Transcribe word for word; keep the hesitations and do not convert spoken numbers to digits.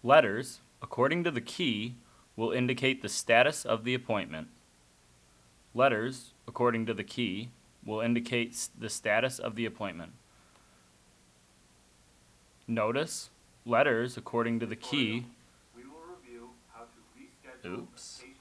Letters, according to the key, will indicate the status of the appointment. Letters, according to the key, will indicate s- the status of the appointment. Notice, letters, according to the key, We will review how to reschedule oops. a patient